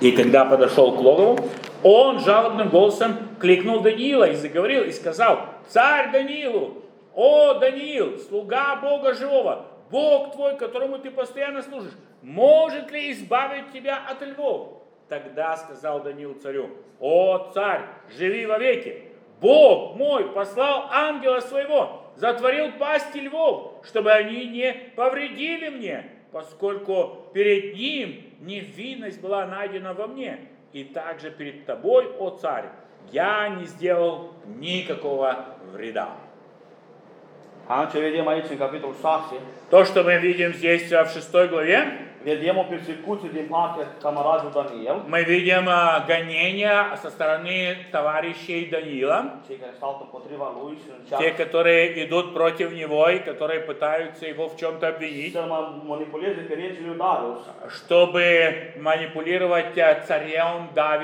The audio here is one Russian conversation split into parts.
И когда подошел к логову, он жалобным голосом кликнул Даниила и заговорил, и сказал: «Царь Даниилу, о Даниил, слуга Бога живого, Бог твой, которому ты постоянно служишь, может ли избавить тебя от львов?» Тогда сказал Даниил царю: «О царь, живи вовеки! Бог мой послал ангела своего, затворил пасти львов, чтобы они не повредили мне, поскольку перед ним невинность была найдена во мне, и также перед тобой, о царь, я не сделал никакого вреда». Ce vedem aici în capitolul 6, То, что мы видим здесь в 6 главе, vedem o persecuție din partea camarazului Daniel, мы видим гонения со стороны товарищей Даниила, cei care stau împotriva lui și те, încearcă которые идут против него и которые пытаются его в чем-то обвинить, să manipuleze pe regele lui Darius. чтобы манипулировать царем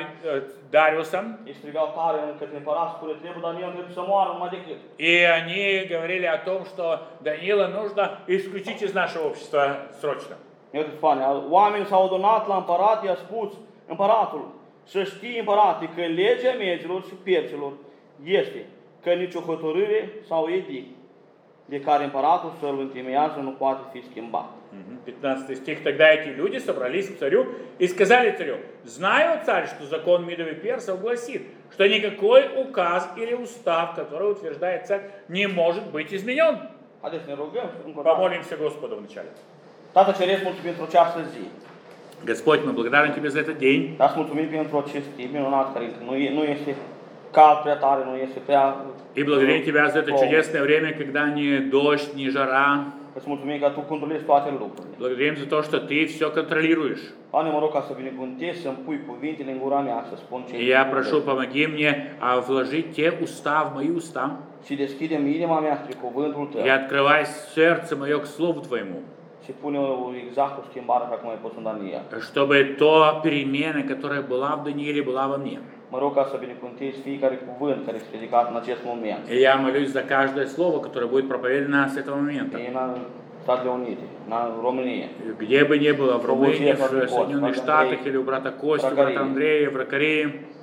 Дариусом. Îi strigau tare către împărat, spune, trebuie Daniel, trebuie să moară numai decât. И они говорили о том, что Даниила нужно исключить из нашего общества срочно. Iată spune, oamenii s-au adunat la împărat, i-a spus împăratul, să știi împărate că legea megilor și perților este că nicio hotărâre sau edict de care împăratul să-l întemeiază nu poate fi schimbat. 15 стих. Тогда эти люди собрались к царю и сказали царю: «Знаю, царь, что закон Мидов и Персов гласит, что никакой указ или устав, который утверждает царь, не может быть изменен». Haideți să ne rugăm încă o dată. Помолимся Господу вначале. Tată Ceresc, mulțumim pentru această zi. Господь, мы благодарны Тебе за этот день. Dar mulțumim pentru acest timp minunat care nu este cald prea tare, nu este prea... И благодарим Тебя за это чудесное время, когда ни дождь, ни жара. Îți mulțumim că Tu controlezi toate lucrurile. Благодарим за то, что Ты все контролируешь. Doamne, mă rog ca să binecuvântezi, să-mi pui cuvintele în gura mea, să spun ce... И я прошу, помоги мне вложить те уста в мои уста. Și deschide-mi inima mea spre cuvântul Tău. И открывай сердце мое к Слову Твоему. Și pune exact o schimbare așa cum ai pus în Daniel. Чтобы то перемена, которая была в Данииле, была во мне. Mă rog ca să binecuvântezi fiecare cuvânt care este predicat în acest moment. И я молюсь за каждое слово, которое будет проповедано с этого момента. În Statele Unite, în România. Где бы ни было, в Румынии, в Соединенных Штатах, или у брата Кости, у брата Андрея, в Ракарии.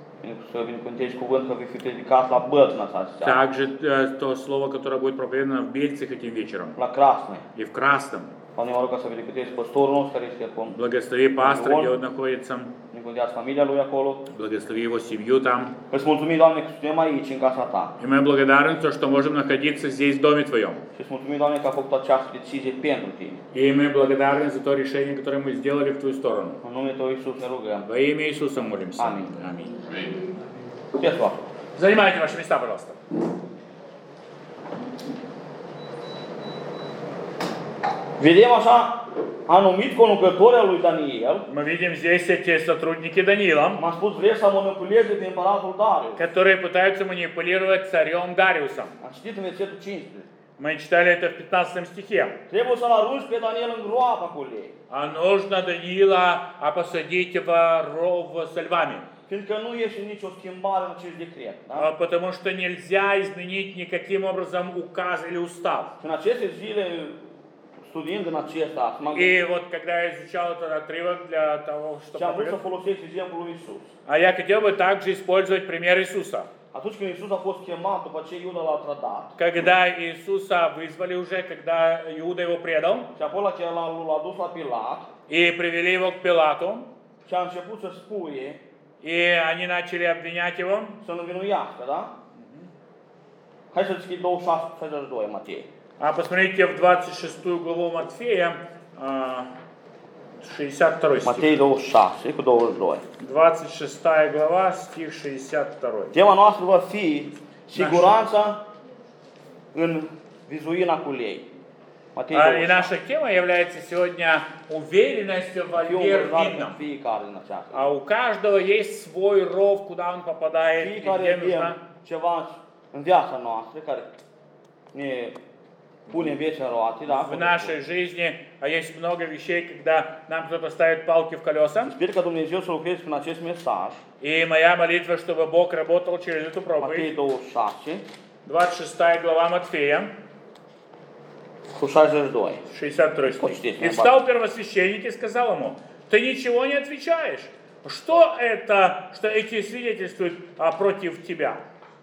Să binecuvântezi cuvânt că vei fi predicat la Bălțna seara. Также то слово, которое будет проповедано в Бельцах этим вечером. La Красной. И в Красном. Doamne, mă rog ca să binecuvântezi păstorul nostru care este acum. Благослови пастора, где он находится. Binecuvântează familia lui acolo. Благослови его семью там. Îți mulțumim, Doamne, că suntem aici, în casa Ta. И мы благодарны, что можем находиться здесь, в доме Твоем. Și îți mulțumim, Doamne, că a făcut această decizie pentru Tine. И мы благодарны за то решение, которое мы сделали в Твою сторону. În numele Tău, Iisus, ne rugăm. Во имя Иисуса молимся. Аминь. Аминь. Puteți lua. Занимайте ваши места, пожалуйста. Vedem așa anumit conducători al lui Daniel. Мы видим здесь эти сотрудники Даниила, M-am spus, vreți să manipuleze pe împăratul Darius. которые пытаются манипулировать царем Дариусом. Am citit în versetul 15. Мы читали это в 15 стихе. Trebuie să-l arunci pe Daniel în groapa cu lei. А нужно Даниила посадить в ров со львами. Fiindcă nu este nicio schimbare în acest decret. Da? Потому что нельзя изменить никаким образом указ или устав. În aceste zile, studiind în acesta, И вот когда я изучал этот отрывок для того, și am vrut să чтобы... folosesc exemplul lui Iisus. А я хотел бы также использовать пример Иисуса. Atunci când Iisus a fost chemat după ce Iuda l-a trădat, Когда Иисуса вызвали уже, когда Иуда его предал, și apoi l-a dus la Pilat, и привели его к Пилату, și a început să spuie, и они начали обвинять его. să-l învinuiască, da? Hai să deschid 26-62, Matei. А посмотрите в 26 главу Матфея, 62 стих. Matei 26 cu 22. 26 глава, стих 62. Tema noastră va fi siguranța în vizuina cu lei. Matei И наша тема является сегодня уверенность в верном. fiecare din aceasta. А у каждого есть свой ров, куда он попадает, и Fiecare где нужно. avem ceva în viața noastră care ne pune în viața roate, da? В нашей жизни есть много вещей, когда нам кто-то ставит палки в колеса. Sper că Dumnezeu să lucreze prin acest mesaj. И моя молитва, чтобы Бог работал через эту Matei проповедь. 26 26 глава Матфея, cu 62. 62 стих. Почти, «И встал первосвященник и сказал ему: ты ничего не отвечаешь. Что это, что эти свидетельствуют против тебя?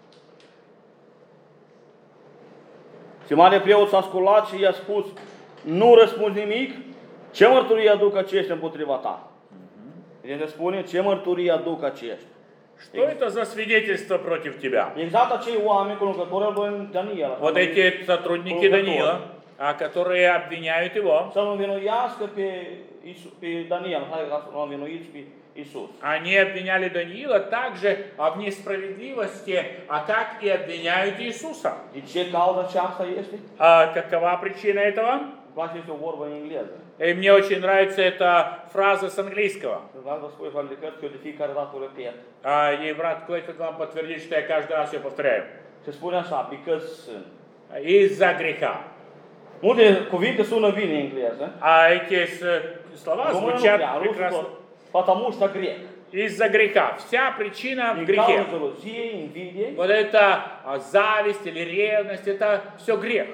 Și mare preot s-a sculat și i-a spus, nu răspunzi nimic, ce mărturie aduc aceștia împotriva ta? El spune, ce mărturie aduc aceștia? Что это за свидетельство против тебя? Exact acei oameni conducători al lui Daniel. Вот эти сотрудники Даниила, которые обвиняют его, Să-l învinuiască pe Daniel, hai să-l învinuiți pe Isus. они обвиняли Даниила также в несправедливости, как и обвиняют Иисуса. De ce cauza aceasta este? Какова причина этого? Îmi place, este o vorbă în engleză. И мне очень нравится эта фраза с английского. Vreau să spui foarte că eu de fiecare dată o repet. И брат Клэйфорд вам подтвердит, что я каждый раз ее повторяю. Se spune așa, because sin. Из-за греха. Multe cuvinte sună bine în engleză. Эти слова звучат прекрасно. Потому что грех. Из-за греха. Вся причина в Din грехе. cauza geloziei, invidiei. Вот это зависть или ревность, это все грех.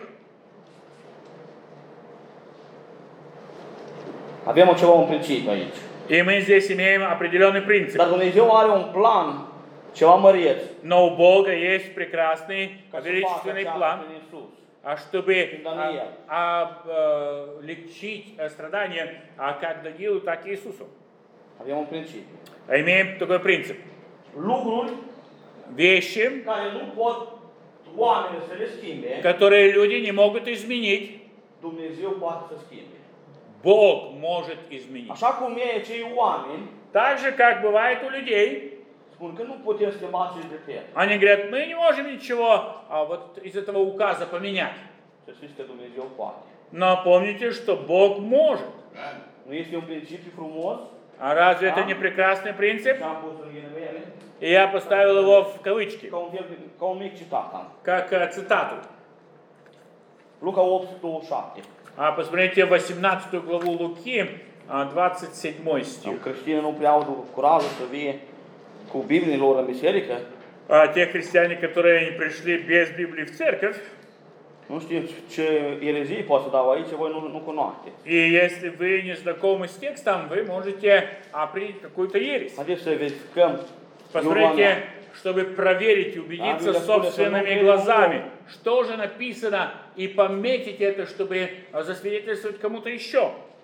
Avem ceva un principiu aici. И мы здесь имеем определенный принцип. Dar Dumnezeu are un plan ceva măreț. Но у Бога есть прекрасный, Ca să facă величественный aceasta план, prin Isus. чтобы Даниил. облегчить страдания как Даниилу, так и Иисусу. Avem un principiu. Имеем такой принцип. Lucruri Вещи, care nu pot oamenii să le schimbe, которые люди не могут изменить, Dumnezeu poate să schimbe. Бог может изменить. Așa cum e cei oameni, Так же, как бывает у людей, spun că nu putem schimba acest decret. они говорят, мы не можем ничего вот из этого указа поменять. Să știți că Dumnezeu poate. Но помните, что Бог может. Nu este un principiu frumos? А разве это не прекрасный принцип? Și am pus în ghilimele, И я поставил его в кавычки, ca un mic citat am. как цитату. Luca 8:27. Посмотрите 18 главу Луки, 27 стих. Creștinii nu prea au curajul să vie cu Bibliile lor în biserică. Те христиане, которые не пришли без Библии в церковь, Nu știu ce erezii pot să dau aici, voi nu cunoașteți. и если вы не знакомы с текстом, вы можете принять какую-то ересь. Haideți să verificăm. Посмотрите, чтобы проверить и убедиться собственными глазами, что же написано, и пометить это, чтобы засвидетельствовать кому-то еще.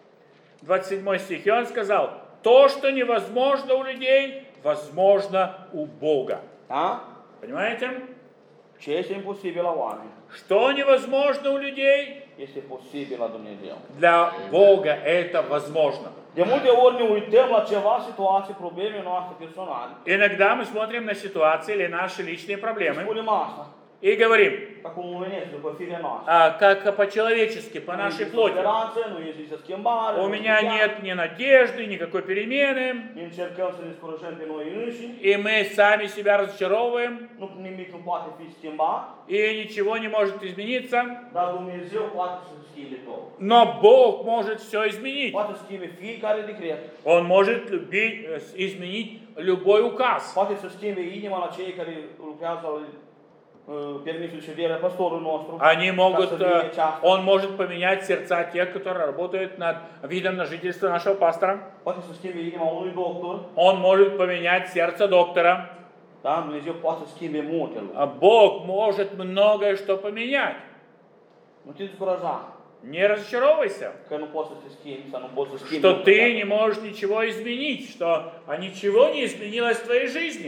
27 стих. И он сказал, то, что невозможно у людей, возможно у Бога. Da? Понимаете? Ce este imposibil la oameni, Что невозможно у людей, este posibil la Dumnezeu. для Бога это возможно. De multe ori ne uităm la ceva, situații, probleme noastre personale. Иногда мы смотрим на ситуации или наши личные проблемы Spunem asta, и говорим, ca cum omenesc, după firea noastră. как по-человечески, по Nu нашей există плоти. speranță, nu există schimbare. У nu меня știu нет ни надежды, никакой перемены, Încercăm să ne scurajăm pe noi înșini. и мы сами себя разочаровываем, Nimic nu poate fi schimbat, и ничего не может измениться, dar Dumnezeu poate să schimbe tot. но Бог может все изменить. Poate să schimbe fiecare decret. Он может изменить любой указ. Poate să schimbe inima la cei care lucrează la permisul șederea pastorul nostru. Они могут, он может поменять сердца тех, которые работают над видом на жительство нашего пастора. Poate să schimbe inima unui doctor. Он может поменять сердце доктора. Da, Dumnezeu poate să schimbe multe lucruri. Бог может многое что поменять. Nu te descuraja Не разочаровывайся, că nu poți să te schimbi sau nu poți să schimbi. что ты не можешь ничего изменить, что ничего не изменилось в твоей жизни.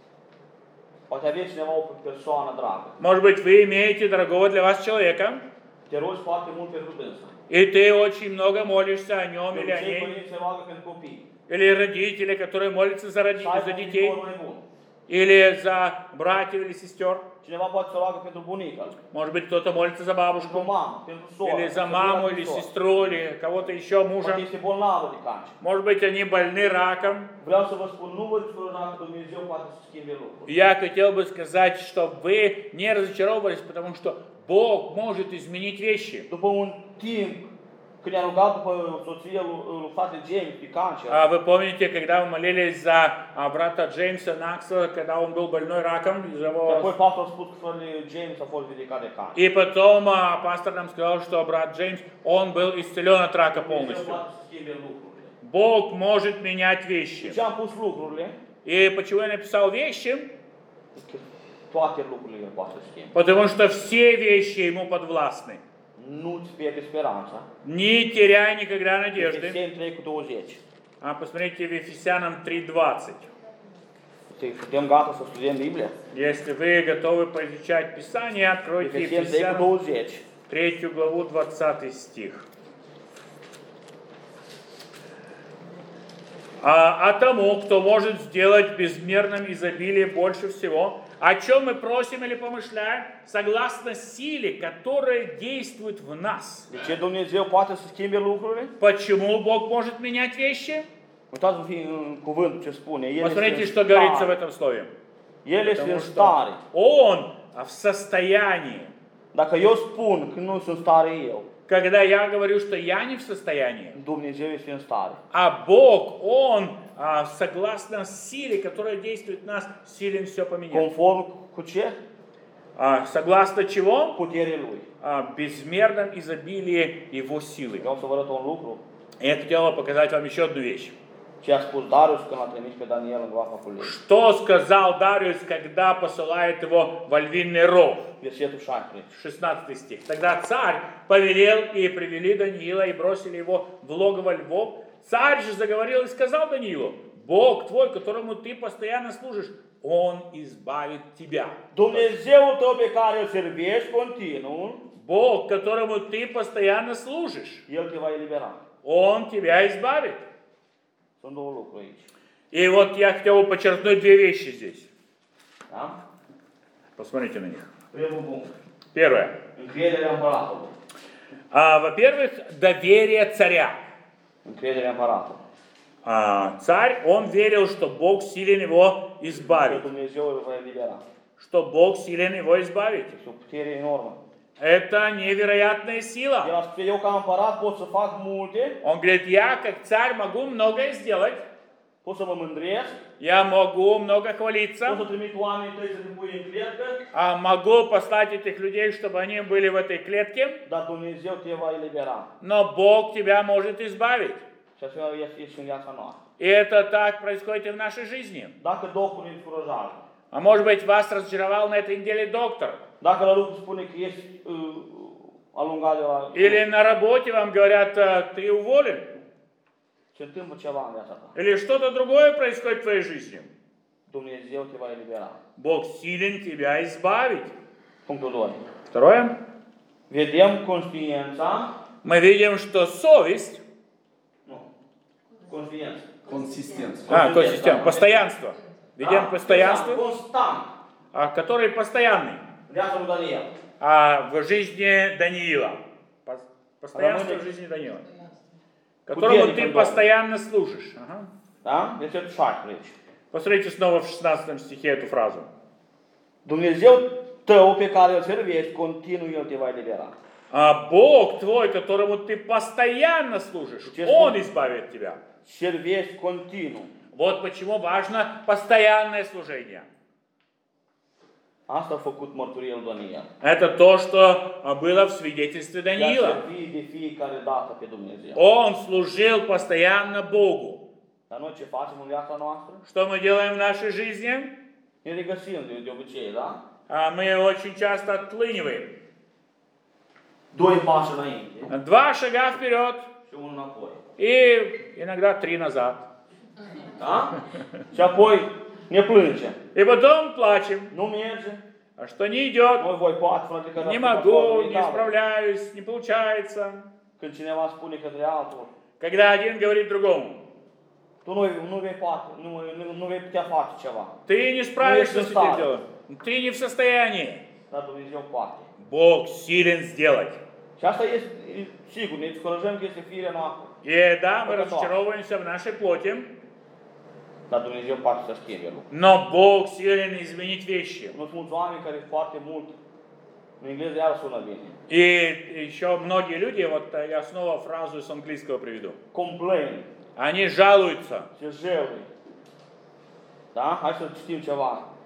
Poate aveți cineva o persoană dragă. Может быть, вы имеете дорогого для вас человека, Te rogi foarte mult pentru dânsa. и ты очень много молишься о нем или о Cei ней, părinți se roagă pentru copii. или родители, которые молятся за Să aibă un детей, viitor mai bun. или за братьев или сестер. Cineva poate să roagă pentru bunica, Может быть, кто-то молится за pentru бабушку, mamă, pentru soră. или за маму, или сестру, или кого-то еще, Poate мужа. este bolnavă de cancer. Может быть, они больны раком. Vreau să vă spun, nu vă descurajați că Dumnezeu poate să schimbe lucruri. Я хотел бы сказать, чтобы вы не разочаровывались, потому что Бог может изменить вещи. După un timp, când ne-a rugat după soția lui frate James pe cancer, Вы помните, когда мы молились за брата Джеймса Накса, когда он был больной раком? apoi pastor a spus că fratele James a fost vindecat de cancer. И потом пастор нам сказал, что брат Джеймс, он был исцелен от рака Dumnezeu полностью. poate să schimbe lucrurile. Бог может менять вещи. De ce am pus lucrurile? И почему я написал вещи? Toate lucrurile El poate să schimbe. Потому что все вещи Ему подвластны. Nu-ți pierde speranța. Не теряй никогда надежды. Efeseni 3:20. А посмотрите в Ефесянам 3:20. Suntem gata să studiem Biblia? Если вы готовы поизучать Писание, откройте Efeseni Ефесянам 3:20. 3 главу, 20 стих. А тому, кто может сделать в безмерном изобилии больше всего, о чем мы просим или помышляем, согласно силе, которая действует в нас. De ce Dumnezeu poate să schimbe lucrurile? Почему Бог может менять вещи? Uitați-vă în cuvânt ce spune. El Посмотрите, este что în говорится в stare. этом слове. El este Потому în что stare. Он в состоянии. Dacă eu spun că nu sunt în stare eu, Когда я говорю, что я не в состоянии, Dumnezeu este în stare. а Бог, Он, согласно силе, которая действует в нас, силен все поменять. Conform cu ce? Согласно чего? Puterea Lui. Безмерном изобилии Его силы. Vreau să vă arăt un lucru. И я хотел показать вам еще одну вещь. Ce a spus Darius când l-a trimis pe Daniel în groapa cu lei. Что сказал Дариус, когда посылает его в львиный ров? Versetul 16. 16 стих. Тогда царь повелел, и привели Даниила, и бросили его в логово львов. Царь же заговорил и сказал Даниилу: Бог твой, которому ты постоянно служишь, Он избавит тебя. Dumnezeul tău pe care îl servești continuu, Бог, которому ты постоянно служишь, El te va elibera. Он тебя избавит. Sunt două lucruri aici. И вот я хотел бы подчеркнуть две вещи здесь. Da? Посмотрите на них. Primul punct. Первое. Încrederea împăratului. Во-первых, доверие царя. Încrederea împăratului. Царь, он верил, что Бог силен его Că избавить. Dumnezeu îl va elibera. Что Бог силен его избавить. Este o putere enormă. Это невероятная El сила. a spus, eu ca împărat pot să fac multe, Он говорит, я как царь могу многое сделать. pot să mă mândresc, Я могу много pot хвалиться. să trimit oamenii tăi să te pui în cletcă, Могу послать этих людей, чтобы они были в этой клетке. dar Dumnezeu te va elibera. Но Бог тебя может избавить. Și așa este și în viața noastră. И это так происходит и в нашей жизни. Dacă doctorul îi încurajează, А может быть, вас разочаровал на этой неделе доктор. dacă la lucru spune că ești alungat de la... Или на работе вам говорят, ты уволен. Se întâmplă ceva în viața ta. Или что-то другое происходит в твоей жизни. Dumnezeu te va elibera. Бог силен тебя избавить. Punctul 2. Второе. Vedem conștiința, Мы видим, что совесть, nu, conștiință. Консистенция. консистент, постоянство. Видим постоянство, Constant. который постоянный. Viața lui Daniel. В жизни Даниила. Постоянство в жизни Даниила. Которому Будильник ты дома. постоянно служишь. Ага. Da? Versetul 16. Посмотрите снова в 16 стихе эту фразу. Dumnezeu tău pe care îl servești, continuu El te va elibera. Бог твой, которому ты постоянно служишь, Честно. Он избавит тебя. Servești continuu. Вот почему важно постоянное служение. Asta a făcut mărturia lui Daniel. Это то, что было в свидетельстве De a Даниила. servi de fiecare dată pe Dumnezeu. Он служил постоянно Богу. Dar noi ce facem în viața noastră? Что мы делаем в нашей жизни? Ne regăsim de obicei, da? Мы очень часто отлыниваем. Doi pași înainte 2 шага вперед și unul înapoi. и иногда 3 назад. Da? Și apoi ne plângem. И потом плачем. Nu merge. А что не идет? Noi voi poate, frate, că Не dați могу, acolo, не справляюсь, не получается. Când cineva spune către altul, Когда один говорит другому, tu nu vei poate, nu vei putea face ceva. ты не справишься Ну, с если этим так. делом. Ты не в состоянии. Dar Dumnezeu poate. Бог силен сделать. Și asta este, sigur, ne descurajăm că este firea noastră. И да, мы разочаровываемся в нашей плоти, Dar Dumnezeu poate să schimbe lucruri. но Бог силен изменить вещи. Nu sunt mulți oameni care foarte mult, în engleză iar sună bine, И еще многие люди, вот я снова фразу с английского приведу, complain, они жалуются. se jălui. Da? Hai să citim ceva.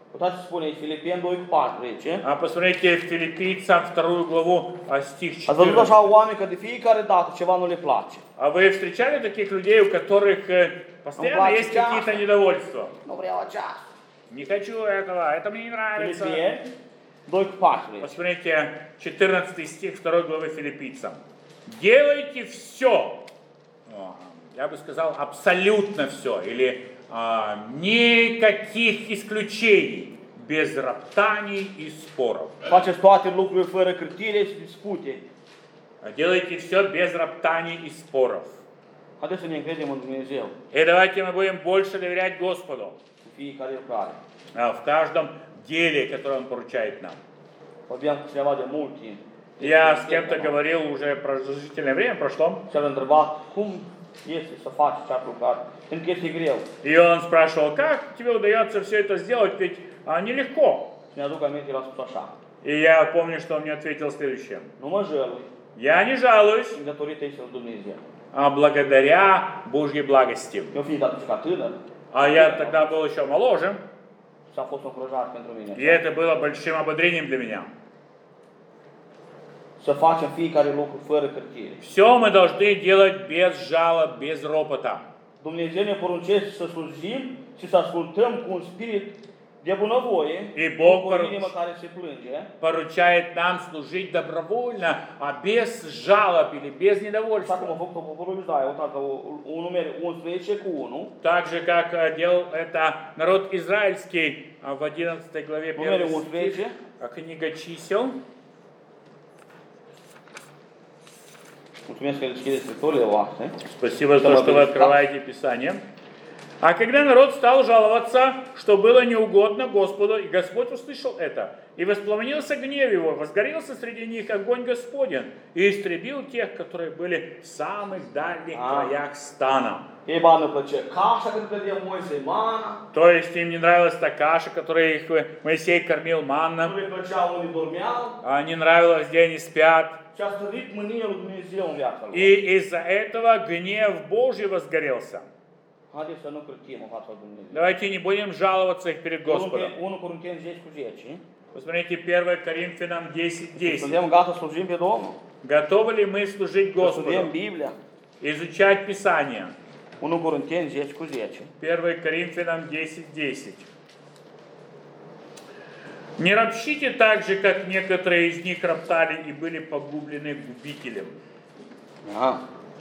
Uitați ce spune Filipeni 2:14. А посмотрите Филиппийцам 2 главу, стих Ați văzut 14. așa oameni că de fiecare dată ceva nu le place. А вы встречали таких людей, у которых постоянно плачет есть часто. какие-то недовольства? Nu vreau aceasta. Не хочу этого, это мне не нравится. Filipeni 2:14. Посмотрите 14 стих 2 главы Филиппийцам. Делайте все, я бы сказал, абсолютно все, или никаких исключений, без роптаний и споров. Faceți toate lucrurile fără cârtire și dispute. Делайте все без роптаний и споров. Haideți să ne încredem în Dumnezeu И давайте мы будем больше доверять Господу în fiecare lucrare. в каждом деле, которое Он поручает нам. Vorbeam cu cineva de mult timp. Я с кем-то говорил, уже продолжительное время прошло, Și l-am întrebat cum este să faci această lucrare, pentru că este greu. и он спрашивал, как тебе удается все это сделать, ведь нелегко. Și mi-aduc aminte, el a spus așa. И я помню, что он мне ответил следующее. Nu mă jălui, Я не жалуюсь, și datorită ei să-L Dumnezeu. благодаря Божьей благости. Eu fiind atunci ca tânăr, А я тогда был еще моложе, și a fost o încurajare pentru mine. и это было большим ободрением для меня. Să facem fiecare lucru fără cârtire. Все мы должны делать без жалоб, без ропота. Dumnezeu ne poruncește să slujim și să ascultăm cu un spirit de bunăvoie, И Бог cu o inimă care se plânge. поручает нам служить добровольно, без жалоб или без Așa cum недовольства. a făcut poporul Israel, uitați, un număr 11 cu 1, Так же, как делал это народ израильский в 11 главе 1 numărul стих, 11, книга чисел. mulțumesc că deschideți scripturile voastre. Спасибо за то, что вы открываете Писание. А когда народ стал жаловаться, что было неугодно Господу, и Господь услышал это, и воспламенился гнев его, возгорелся среди них огонь Господень, и истребил тех, которые были в самых дальних краях стана. Ei ba nu plăcea cașa când cădea Moise mana, То есть им не нравилась та каша, которой их Моисей кормил nu манна, le plăcea unii dormeau, не nравилось, где они спят. și a stărit mânia lui Dumnezeu în viața lor. И из-за этого гнев Божий возгорелся. Haideți să nu cârtim în fața lui Dumnezeu. Давайте не будем жаловаться их перед Господом. 1 Corinteni 10 cu 10. Посмотрите 1 Коринфянам 10:10. Suntem gata să slujim pe Domnul? Готовы ли мы служить Să studiem Господу? Biblia? Изучать Писание. 1 Corinteni 10 cu 10. 1 Коринфянам 10:10. Не ропщите так же, как некоторые из них роптали и были погублены губителем. Da.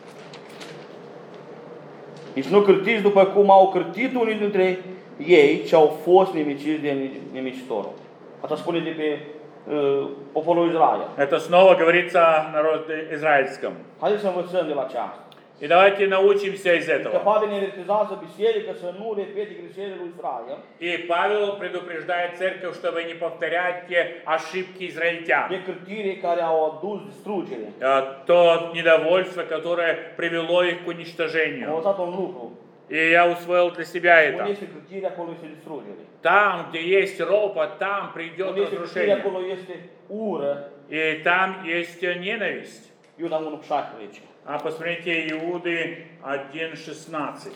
Nici nu cârtiți după cum au cârtit unii dintre ei ce au fost nimiciți de nimicitorul. Asta spune de pe poporul Israel. Это снова говорится о народе израильском. Haideți să învățăm de la aceasta. И давайте научимся из Că этого. Pavel ne avertizează biserică să nu repete greșelile lui Israel, И Павел предупреждает церковь, чтобы не повторять те ошибки израильтян. de cârtire care au adus distrugere. То недовольство, которое привело их к Am уничтожению. învățat un lucru. И я усвоил для себя Unde это. este cârtire, acolo este distrugere. Там, где есть ропот, там придет Unde este cârtire, разрушение. acolo este ură. И там есть ненависть. Iuda 1 cu 16. А посмотрите Иуды 1:16.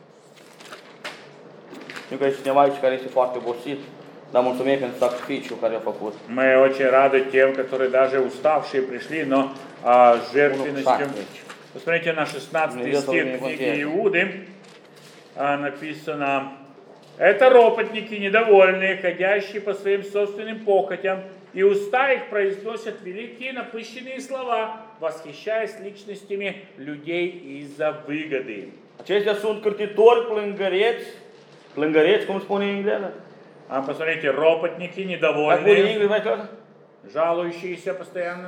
Știu că este cineva aici care este foarte obosit, dar mulțumim pentru sacrificiul care a făcut. Мы очень рады тем, которые даже уставшие пришли, но жертвенностью. Посмотрите на 16 стих книги Иуды. Написано: это ропотники недовольные, ходящие по своим собственным похотям, и уста их произносят великие напыщенные слова, восхищаясь личностями людей из-за выгоды. Aceștia sunt cârtitori plângăreți, cum spune în engleză. Посмотрите, ропотники Как недовольные, будет în engleză, mai clar? жалующиеся постоянно.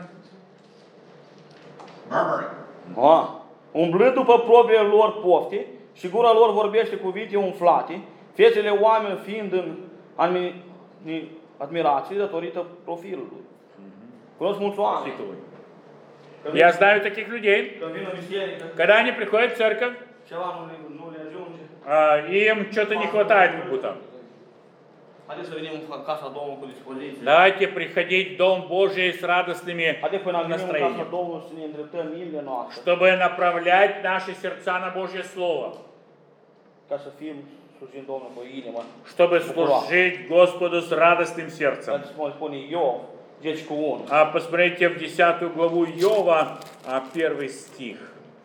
Umblând după propriile lor pofte și gura lor vorbește cuvinte umflate, fețele oameni fiind în admirație datorită profilului. Cunosc mulți oameni. Я знаю таких людей, Când vin în biserică, когда они приходят в церковь, ceva nu le ajunge. им что-то не хватает как будто. Haideți să venim în casa Domnului cu dispoziție. Давайте приходить в Дом Божий с радостными Haideți până venim în casa настроением, Domnului să ne îndreptăm inimile noastre, чтобы направлять наши сердца на Божье Слово, ca să fim slujim Domnului cu o inimă. чтобы служить Господу с радостным сердцем. Spune Iov, 10:1. Посмотрите в 10 главу Иова, 1 стих.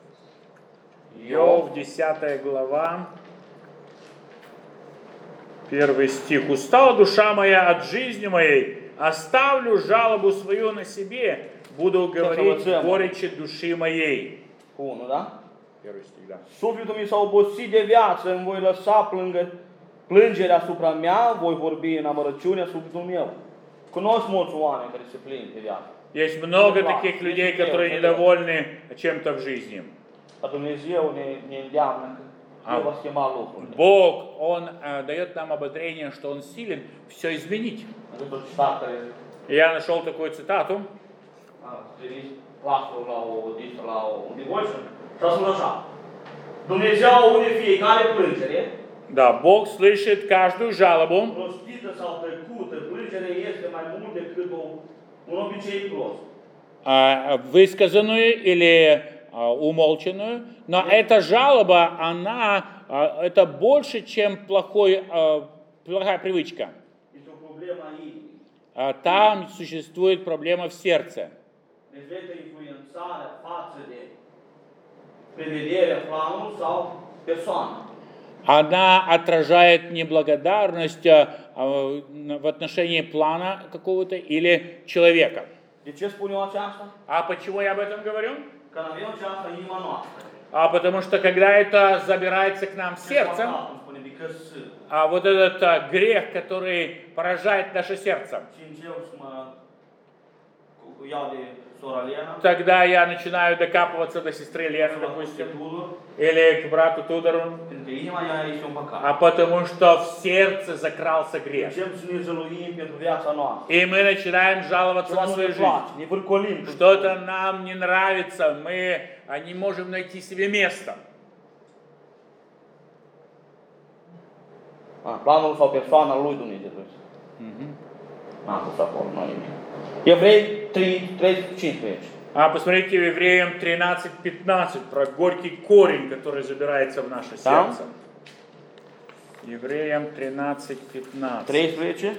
Иов, 10 глава, 1 стих. «Устала душа моя от жизни моей, оставлю жалобу свою на себе, буду говорить горечи души моей». 1, da? 1 стих, да. Sufletul mi s-a obosit de viață, îmi voi lăsa plângerea asupra mea, voi vorbi în amărăciunea sufletul meu. Cunosc mulți oameni care se plâng de viață. Есть много таких людей, которые недовольны чем-то в жизни. Dar Dumnezeu ne îndeamnă că El va schimba lucrurile. Bог, Он дает нам ободрение, что Он силен все изменить. Я нашел такую цитату. Dumnezeu aude fiecare plângere. Да, Бог слышит каждую жалобу. Rostită sau tăcută, plângerea este mai mult decât un obicei prost. Высказанную или умолчанную, но эта жалоба, это больше, чем плохая привычка. Este o problemă a inimii. Там существует проблема в сердце. Reflectă influențarea față de prevederea, planul sau persoană. Она отражает неблагодарность в отношении плана какого-то или человека. De ce spun eu aceasta? А почему я об этом говорю? Că avem aceasta în inima noastră. Потому что когда это забирается к нам в сердце, вот этот грех, который поражает наше сердце, тогда я начинаю докапываться до сестры Лены, допустим, или к брату Тудору, потому что в сердце закрался грех. И мы начинаем жаловаться на свою жизнь. Что-то нам не нравится, мы не можем найти себе место. Planul sau persoana lui Dumnezeu. N-am pus acolo, nu nimic. Evrei 3:15. Посмотрите в Евреям 13:15 про горький корень, который забирается в наше сердце. Евреям 13:15. 13.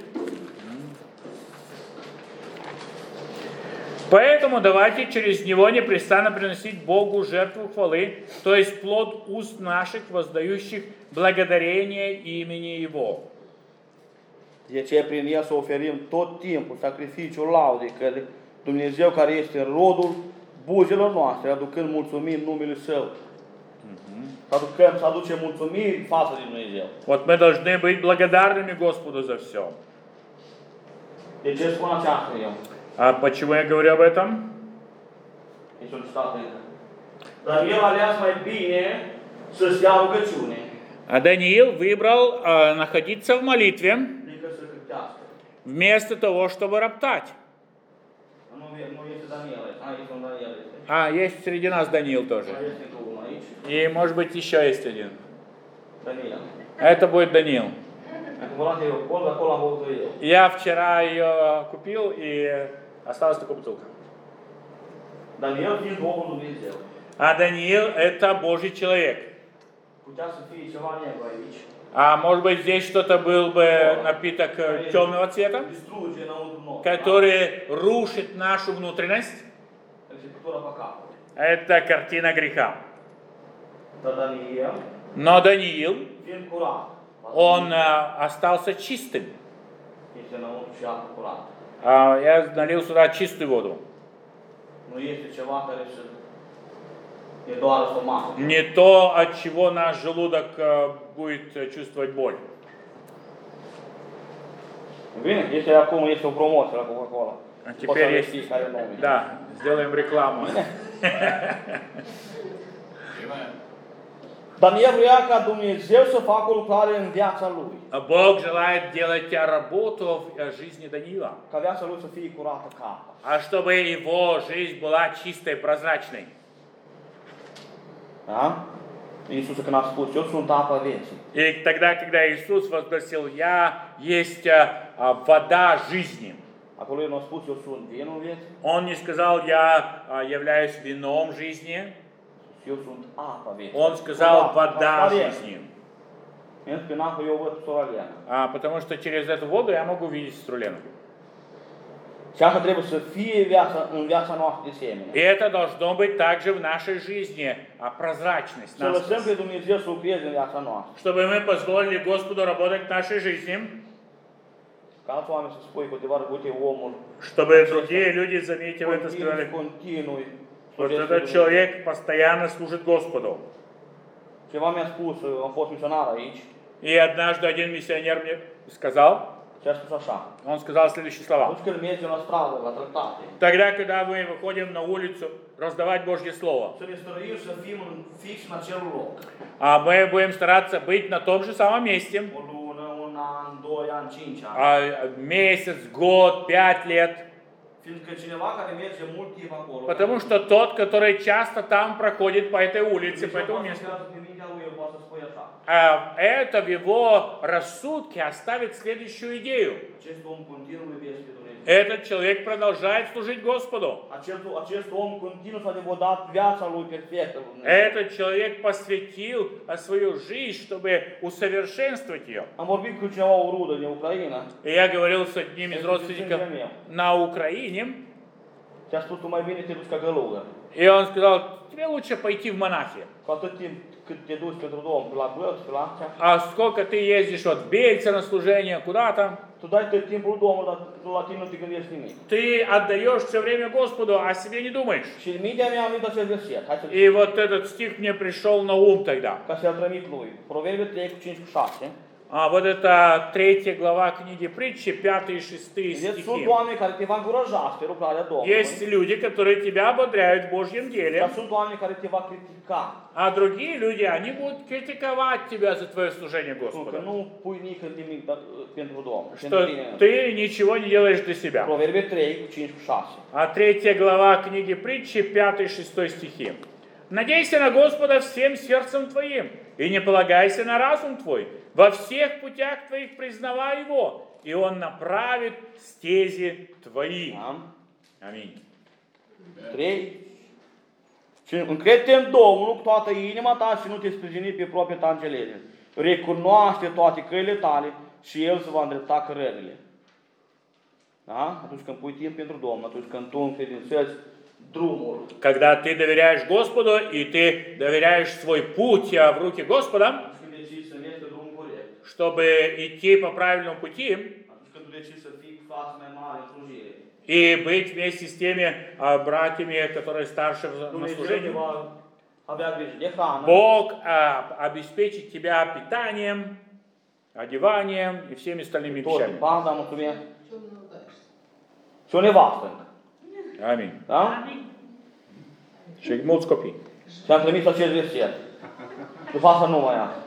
Поэтому давайте через него непрестанно приносить Богу жертву хвалы, то есть плод уст наших, воздающих благодарение имени Его. De ce prin El să oferim tot timpul sacrificiul laudei către Dumnezeu care este rodul buzelor noastre, aducând mulțumiri numele Său. Să aducem mulțumiri față de Dumnezeu. Вот мы должны быть благодарными Господу за все. De ce spun aceasta eu? А почему я говорю об этом? Este un citat încă. Dar El a ales mai bine să-și ia rugăciune. Даниил выбрал находиться в молитве Decât să cârtească. вместо того, чтобы роптать. Nu este Daniel aici. Este un Daniel. Есть среди нас Даниил тоже. Mai este încă unul aici. И может быть еще есть один. Daniel. Это будет Даниил. Am cumpărat eu col, acolo am băut eu. Я вчера ее купил и осталась только бутылка. Daniel fiind Bogul Dumnezeu. А Даниил это Божий человек. Putea să fie ceva negru aici. Может быть здесь что-то был бы напиток темного цвета, Distruge înăuntru nostru. который рушит нашу внутренность. Executura păcatului. Это картина греха. Dar Daniel, Но Даниил, fiind curat, он остался чистым. este înăuntru și apă curată. Я налил сюда чистую воду. Nu este ceva care să ne doară stomacul. Не то, от чего наш желудок будет чувствовать боль. Bine, este o promoție la Coca-Cola. Теперь есть... Да, сделаем рекламу. Daniel vrea ca Dumnezeu să facă o lucrare în viața lui. Бог желает делать работу в жизни Даниила. Ca viața lui să fie curată ca apa. Чтобы его жизнь была чистой, прозрачной. Da? Iisus când a spus, eu sunt apa vieții. И тогда, когда Иисус возгласил, я есть вода жизни. Acolo el a spus, eu sunt vinul vieții. Он не сказал, я являюсь вином жизни. Eu sunt apa vieții. Он сказал, вода жизни. Pentru că n-am că eu văd sora Liana. Потому что через эту воду я могу видеть сестру Лену. Și asta trebuie să fie în viața noastră de asemenea. И это должно быть также в нашей жизни, прозрачность. Să lăsăm pe Dumnezeu să lucreze în viața noastră. Чтобы мы позволили Господу работать в нашей жизни. Ca alți oameni să spui că adevăr, uite omul. Чтобы другие люди, заметив это, сказали, вот этот человек постоянно служит Господу. Ceva mi-a spus, am fost misionar aici. И однажды один миссионер мне сказал, Și a spus așa. он сказал следующие слова. Atunci când mergem la stradă, la tractate. Тогда, когда мы выходим на улицу раздавать Божье Слово, Să ne străim să fim fix în acel loc. мы будем стараться быть на том же самом месте. O lună, un an, 2 ani, 5 ani. Месяц, год, 5 лет. Fiindcă cineva care merge mult timp acolo. Потому что тот, который часто там проходит по этой улице, по этому месту, это в его рассудке оставит следующую идею. Этот человек продолжает служить Господу. Этот человек посвятил свою жизнь, чтобы усовершенствовать ее. И я говорил с одним из родственников на Украине. И он сказал, тебе лучше пойти в монахи. А сколько ты ездишь вот в Бельце на служение, куда-то? Ты отдаешь все время Господу, а о себе не думаешь. И вот этот стих мне пришел на ум тогда. Вот это 3 глава книги Притчи, 5 и 6 стихи. Есть люди, которые тебя ободряют в Божьем деле, а другие люди, они будут критиковать тебя за твое служение Господу. Что ты ничего не делаешь для себя. А 3 глава книги Притчи, 5 и 6 стихи. Надейся на Господа всем сердцем твоим, и не полагайся на разум твой. Во всех путях твоих признавай Его, и Он направит стези твои. Аминь. 3. Și încrede în Domnul cu toată inima ta și nu te sprijini pe propria ta înțelegere. Recunoaște toate căile tale și El se va îndrepta cărările. Da? Atunci când pui timp pentru Domnul, atunci când tu încredințezi drumul. Когда ты доверяешь Господу и ты доверяешь свой путь в руки Господа, чтобы идти по правильному пути и быть вместе с теми братьями, которые старше на служении, Бог обеспечит тебя питанием, одеванием и всеми остальными вещами. Аминь. Și mulți copii. Și am trimis acest verset. După asta nu mai am.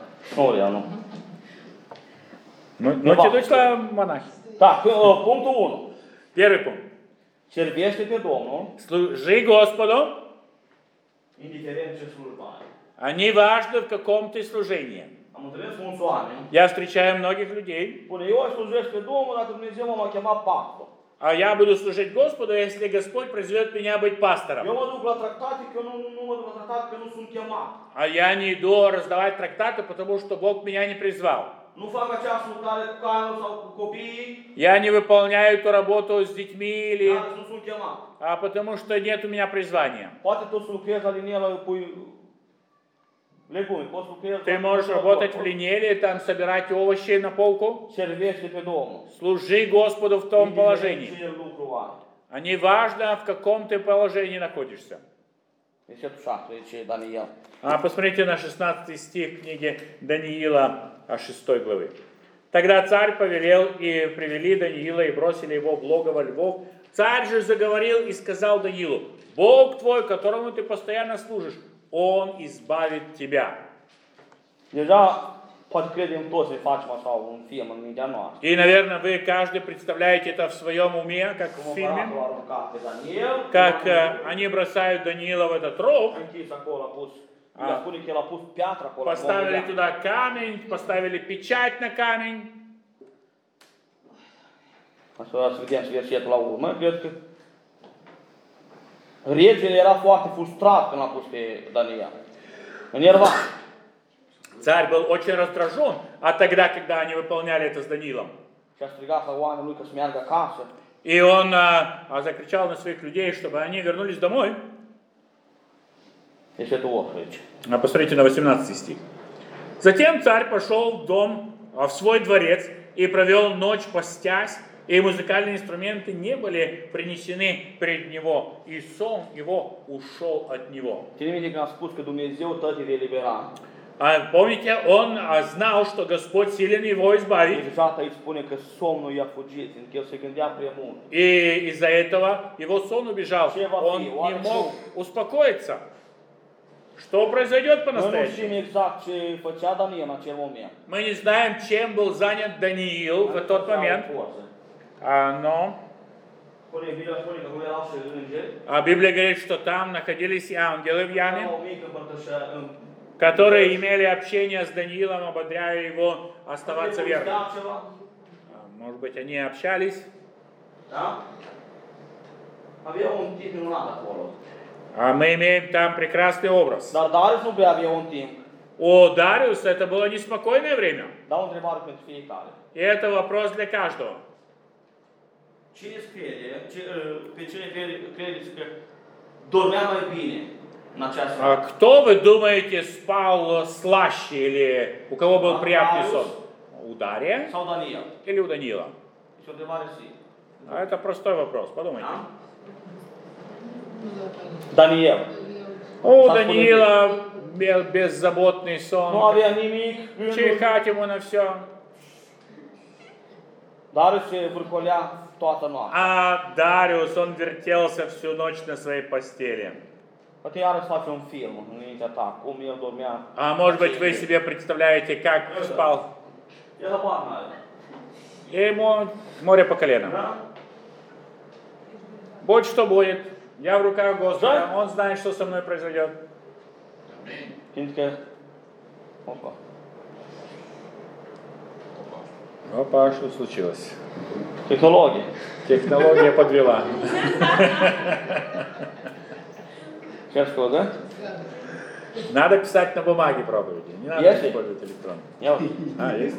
Nu te duci la monahi. Da, punctul 1. Первый пункт. Servește pe Domnul. Служи Господу. Indiferent ce slujba ai. Неважно в каком ты служении. Am întâlnit mulți oameni. Я встречаю многих людей. Spune, eu aș slujesc pe Domnul dacă Dumnezeu m-a chemat pastor. А я буду служить Господу, если Господь призовет меня быть пастором. Eu mă duc la tractate, că nu mă duc la tractate, că nu sunt chemat. А я не иду раздавать трактаты, потому что Бог меня не призвал. Nu fac această lucrare cu canul sau cu copiii. Я не выполняю эту работу с детьми или... Nu sunt chemat. потому что нет у меня призвания. Poate tu să lucrezi la linelă, pui legume, poți lucrezi. Ты можешь работать в линейке, там собирать овощи на полку. Servește pe Domnul. Служи Господу в том положении. А не важно, в каком ты положении находишься. Посмотрите на 16 стих книги Даниила 6 главы. Тогда царь повелел, и привели Даниила, и бросили его в логово львов. Царь же заговорил и сказал Даниилу: Бог твой, которому ты постоянно служишь, Он избавит тебя. И, наверное, вы каждый представляете это в своем уме, как в фильме, как они бросают Даниила в этот ров, поставили туда камень, поставили печать на камень. Regele era foarte frustrat când l-a pus pe Daniel. Enervat. Царь был очень раздражен, а тогда, когда они выполняли это с Даниилом. Și a strigat la oamenii lui că să meargă acasă. И он закричал на своих людей, чтобы они вернулись домой. Este 12. Посмотрите на 18 стих. Затем царь пошел в дом, в свой дворец и провел ночь постясь, и музыкальные инструменты не были принесены перед него, и сон его ушел от него. Ține minte că am spus că Dumnezeu tătii de elibera. Помните, он знал, что Господь силен его избавить. Exact aici spune că somnul i-a fugit, pentru că el se gândea prea mult. И из-за этого его сон убежал. Он не мог успокоиться. Что произойдет Noi nu по-настоящему? știm exact ce făcea Daniel în acel moment. Мы не знаем, чем был занят Даниил в тот момент. Но Библия говорит, что там находились и ангелы в яме, которые имели общение с Даниилом, ободряя его оставаться верным. Может быть, они общались. Мы имеем там прекрасный образ. Dar Darius nu prea avea un timp. У Дариуса это было неспокойное время. Dau o întrebare pentru fiecare. И это вопрос для каждого. Cine crede, pe cine credeți că dormea mai bine în această noapte? Кто, вы думаете, спал слаще или у кого был приятный сон? У Дария Sau Daniel? или у Даниила? Este o întrebare simplă. Это простой вопрос, подумайте. Daniel. У Даниила беззаботный Nu сон, avea nimic, gânduri. чихать ему на все. Darius se vârcolea toată noaptea. А Дариус, он вертелся всю ночь на своей постели. Poate iarăși face un film în mintea ta, cum el dormea. Может быть, вы себе представляете, как спал. El habar n-are. И ему море по колено. Da? Будь что будет, я в руках Господа, Он знает, что со мной произойдет. Fiindcă... Opa. Опа, что случилось? Tehnologie. Технология подвела. Ce scos, da? Надо писать на бумаге проповеди, не надо Есть? использовать электрон. Ia uite. Есть?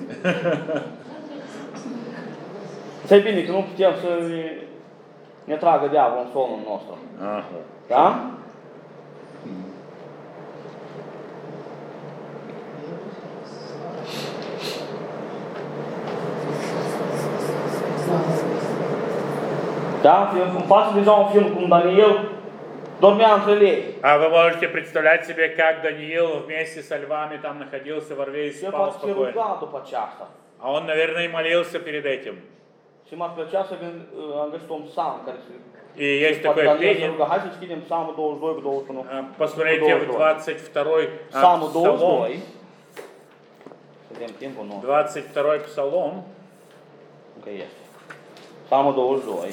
Ți-ai bine că nu putem să ne tragă diavolul în somnul nostru. Ага. Da? Da? Îmi fac deja un film cum Daniel dormea între lei. А вы можете представлять себе, как Даниил вместе со львами там находился во рве и Și el спал poate se спокойно. ruga după aceasta. А он, наверное, и молился перед этим. Și m-ar plăcea să am găsit un psalm care se... И есть Poate такое Daniel se пение. ruga. Hai să deschidem psalmul 22 cu 21. Посмотрите в 22-й Psalmul псалом. 22. Să vedem timpul nostru. 22-й псалом. Încă este. Psalmul 22.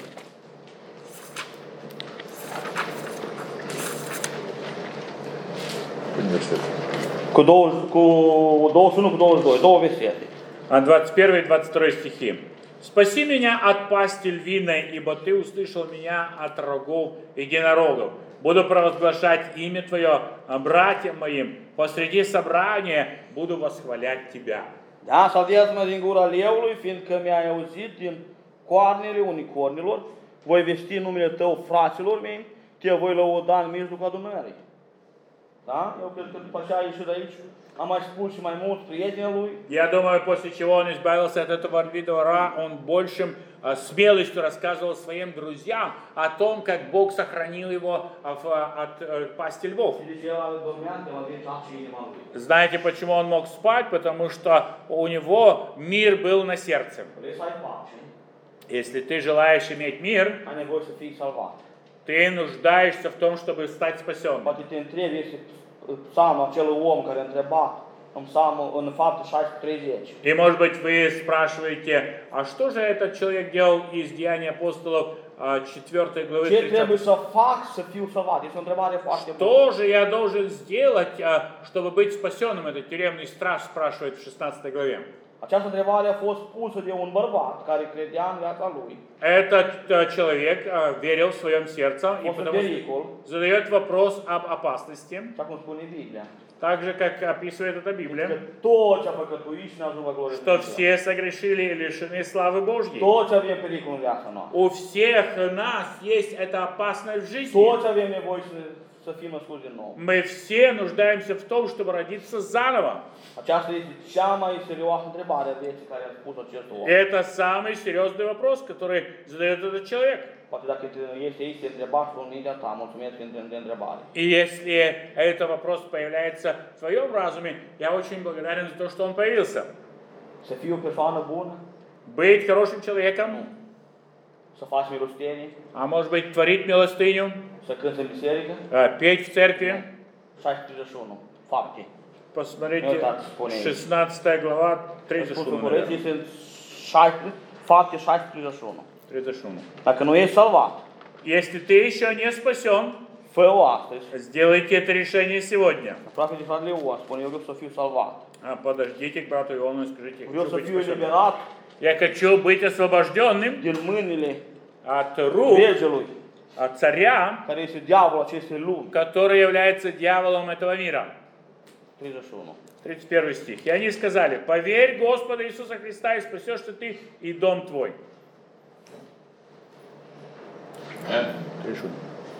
Cu 21 cu 22, două versete. 21 и 22 стихи. «Спаси меня от пасти львиной, ибо Ты услышал меня от рогов единорогов. Буду провозглашать имя Твое братьям моим. Посреди собрания буду восхвалять Тебя». Da, salvează-mă din gura leului, fiindcă mi-ai auzit din coarnele unicornilor. Voi vesti numele Tău fraților mei, Te voi lăuda în mijlocul adunării. Da? Eu cred că după aceea a ieșit de aici, am mai spus și mai mult prietenii lui. Я думаю, после чего он избавился от этого орбитого ра, он большим смелостью рассказывал своим друзьям о том, как Бог сохранил его от пасти львов. Și de ce el dormea, că l-a venit și inima lui. Знаете, почему он мог спать? Потому что у него мир был на сердце. Vrei să ai pace, Если ты желаешь иметь мир, ai nevoie să fii salvat. ты нуждаешься в том, чтобы стать спасенным. Poate te întrebi, este psalmul acelui om care a întrebat în Fapte 16:30. И, может быть, вы спрашиваете, а что же этот человек делал из Деяний апостолов 4 главы Ce trebuie 30? să fac să fiu salvat? Este o întrebare foarte bună. Что же я должен сделать, чтобы быть спасенным? Это тюремный страж спрашивает в 16 главе. Această întrebare a fost pusă de un bărbat care credea în viața lui. Этот человек верил в своем сердце и После потому перикол. задает вопрос об опасности. Așa cum spune Biblia. так же, как описывает эта Că Библия, toți a păcătuit și ne ajungă glorie что все согрешили и лишены славы Божьей. Toți avem pericol în viața noastră. У всех нас есть эта опасность в жизни. Toți avem nevoie să fim născuți din nou. Мы все нуждаемся в том, чтобы родиться заново. Aceasta este cea mai serioasă întrebare a vieții care a spus acest om. Это самый серьезный вопрос, который задает этот человек. Poate dacă este aici, te întrebați cu mintea ta, mulțumesc de întrebare. И если этот вопрос появляется в твоем разуме, я очень благодарен за то, что он появился. Să fii o persoană bună, Быть хорошим человеком, să faci milostenie, а может быть творить милостыню, să cânți în biserică. петь в церкви. 6:31, fapte. Посмотрите, 16 глава, 31. наверное. Este în 16, fapte 6:31. 31. Dacă nu ești salvat, Если ты еще не спасен, fă-o astăzi. сделайте это решение сегодня. Aproape de fratele Ioan spune, eu vreau să fiu salvat. Подождите к брату Иону и скажите, Vreau хочу să быть fiu спасенным. eliberat Я хочу быть освобожденным din mâinile от рук, regelui, от царя, care este diavolul acestei lumi. который является дьяволом этого мира. 31. 31 стих. И они сказали, поверь Господа Иисуса Христа и спасешься ты и дом твой. 31.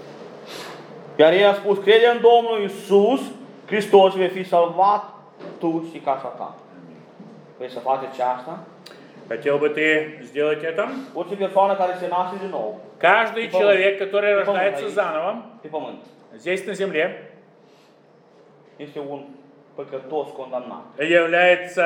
Iar ei a spus, crede în Domnul Iisus Hristos și vei fi salvat tu și casa ta. Vrei să faci asta? Хотел бы ты сделать это? Orice persoană care se naște din nou, Каждый человек, который рождается заново, pe pământ, здесь на земле, este un păcătos condamnат. является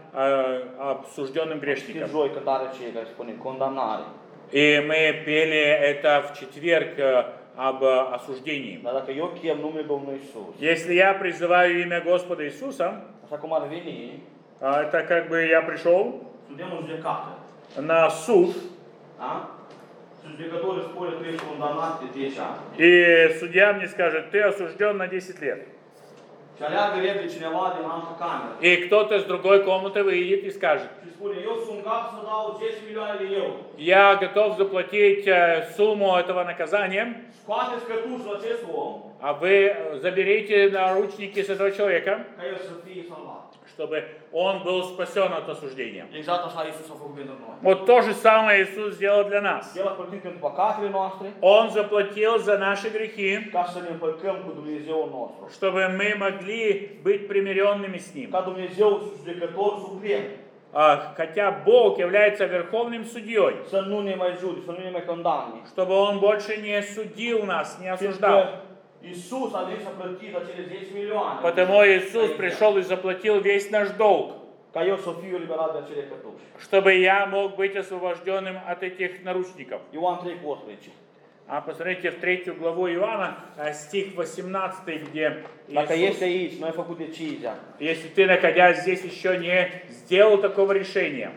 осужденным Și грешником. joi cântare cei care spune condamnare. И мы pели это в четверг об осуждении. Dar dacă eu chem numele Domnului Iisus, Если я призываю имя Господа Иисуса, așa cum ar veni, это как бы я пришел suntem în judecată. на суд, Da? Și judecătorul spune că ești condamnat de 10 ani. и судья мне скажет, ты осужден на 10 лет. Și aleagă repede cineva din altă cameră. И кто-то с другой комнаты выйдет и скажет, Și spune, eu sunt gata să dau 10 milioane de euro. я готов заплатить сумму этого наказания, Scoateți cătușul acest om, а вы заберите наручники с этого человека, ca el să fie salvat. чтобы он был спасен от осуждения. Exact așa Iisus a făcut pentru noi. Вот то же самое Иисус сделал для нас. El a plătit pentru păcatele noastre, Он заплатил за наши грехи, ca să ne împăcăm cu Dumnezeul nostru. чтобы мы могли быть примиренными с Ним. Ca Dumnezeu judecător suprem, Хотя Бог является верховным судьей, să nu ne mai jude, să nu ne mai condamne. чтобы Он больше не судил нас, не Pentru осуждал. că Iisus a venit să plătit acele 10 milioane. Потому Иисус пришел и заплатил весь наш долг, Ca eu să fiu eliberat de acele cătuși. чтобы я мог быть освобожденным от этих наручников. Ioan 3:18. А посмотрите в 3 главу Иоанна, стих 18, где Dacă Иисус, ești aici, nu ai făcut decizia, если ты, находясь здесь, еще не сделал такого решения,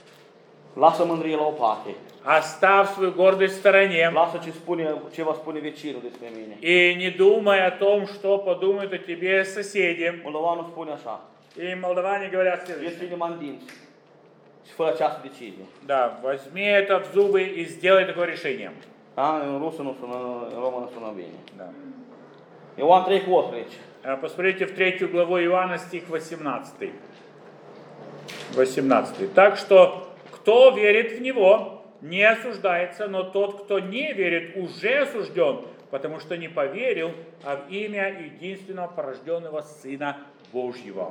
lasă mândrie la o parte. оставь свою гордость в стороне Lasă ce va spune vecinul despre mine. и не думай о том, что подумают о тебе соседи. Moldovanul spune așa, И молдаване говорят ești следующее. inima în dinți și fă această decizie. Да, возьми это в зубы и сделай такое решение. Da? În rusă nu sună, în română sună bine. Да. Ioan 3:18. Посмотрите в 3 главу Иоанна, стих 18. 18. Так что, кто верит в Него, не осуждается, но тот, кто не верит, уже осужден, потому что не поверил, а в имя единственного порожденного Сына Божьего.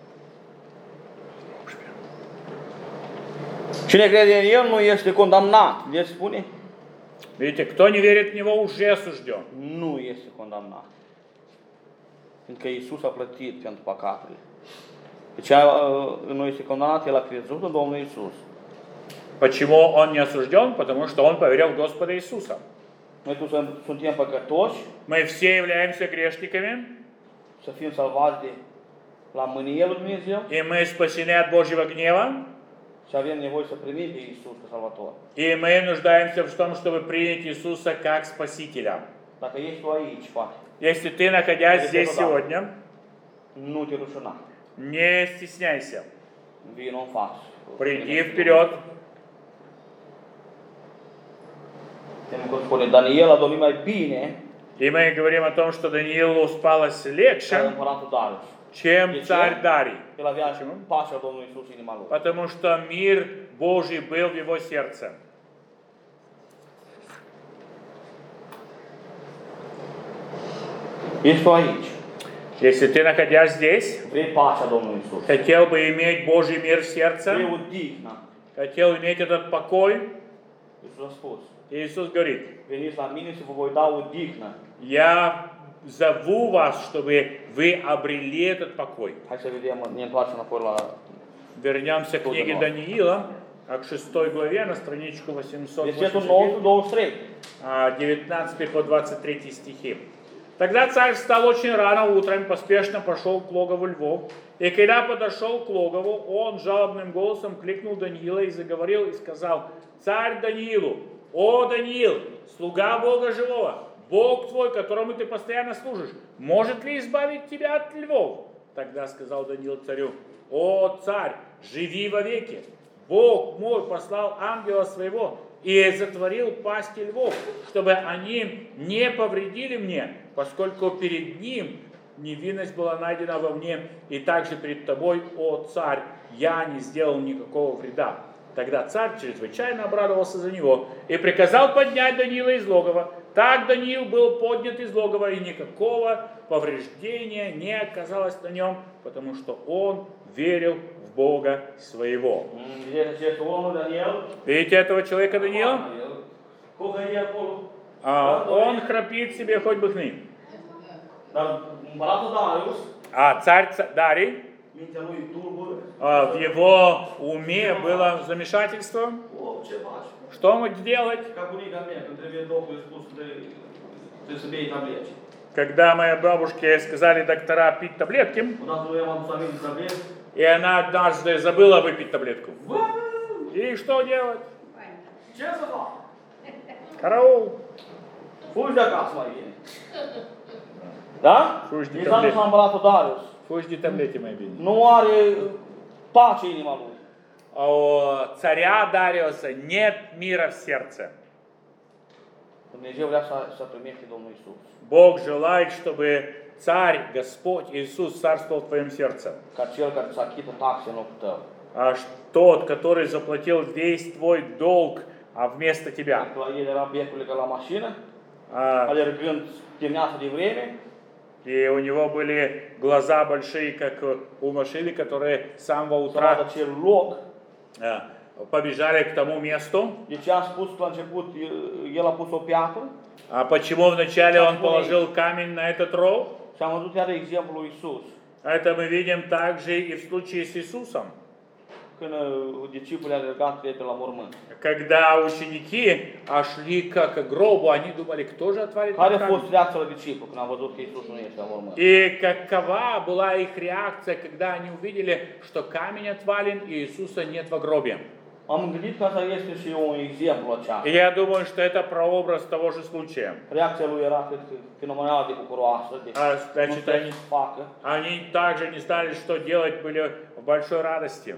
Cine crede în El nu este condamnat. Deci spune, Видите, кто не верит в Него, уже осужден. nu este condamnat. Pentru că Iisus a plătit pentru păcatele. Deci nu este condamnat, El a crezut în Domnul Iisus. Почему он не осужден? Потому что он поверил в Господа Иисуса. Noi toți suntem păcătoși, Мы все являемся грешниками, să fim salvați de la mânia lui Dumnezeu и мы спасены от Божьего гнева, și avem nevoie să primim pe Iisus ca salvator. и мы нуждаемся в том, чтобы принять Иисуса как Спасителя. Dacă ești tu aici, poate, Если ты, находясь здесь сегодня, nu te rușina. не стесняйся. Vino în față. Приди вперед. Pentru că spune, Daniel a dormit mai bine И мы говорим о том, что Даниилу спалось ca легче, împăratul Darius. чем царь Дарий. El avea pacea Domnului Iisus în inima lui. Потому что мир Божий был в его сердце. Ești tu aici. Если ты, находясь здесь, Vrei pacea Domnului Iisus. хотел бы иметь Божий мир в Vrei сердце, odihnă. хотел иметь этот покой, Iisus a spus. и Иисус говорит, Veniți la mine și vă voi da odihnă. я зову вас, чтобы вы обрели этот покой. Hai să vedem, ne întoarcem înapoi la... Вернемся к книге Даниила, а к 6 главе, на страничку Versetul 883, 9-23. 19 по 23 стихи. Тогда царь встал очень рано утром, поспешно пошел к логову львов. И когда подошел к логову, он жалобным голосом кликнул Даниила и заговорил, и сказал: «Царь Даниилу, о Даниил, слуга Бога живого, Бог твой, которому ты постоянно служишь, может ли избавить тебя от львов?» Тогда сказал Даниил царю: «О царь, живи вовеки! Бог мой послал ангела своего и затворил пасти львов, чтобы они не повредили мне, поскольку перед ним невинность была найдена во мне, и также перед тобой, о царь, я не сделал никакого вреда». Тогда царь чрезвычайно обрадовался за него и приказал поднять Даниила из логова. Так Даниил был поднят из логова, и никакого повреждения не оказалось на нем, потому что он верил в Бога своего. Видите этого человека Даниила? Он храпит себе хоть бы хны. А царь Дарий, в его уме было замешательство. Что ему делать? Когда моей бабушке сказали доктора пить таблетки, и она однажды забыла выпить таблетку. И что делать? Караул. Da? Fugi de E s-a dus la împăratul Darius. Fugi de tablete, mai bine. Nu are pace în inima lui. А у царя Дариуса нет мира в сердце. Dumnezeu vrea să primești Domnul Iisus. Бог желает, чтобы царь, Господь Иисус царствовал в твоем сердце. Ca cel care ți-a achită taxe în locul tău. А тот, который заплатил весь твой долг, а вместо тебя. La el era becul ca la mașină, alergând dimineața de vreme. И у него были глаза большие, как у машины, которые с самого утра побежали к тому месту. А почему вначале он положил камень на этот ров? Это мы видим также и в случае с Иисусом. Когда ученики шли к гробу, они думали, кто же отвалит камень. И какова была их реакция, когда они увидели, что камень отвален и Иисуса нет во гробе. И я думаю, что это прообраз того же случая. Значит, они также не знали, что делать, были в большой радости.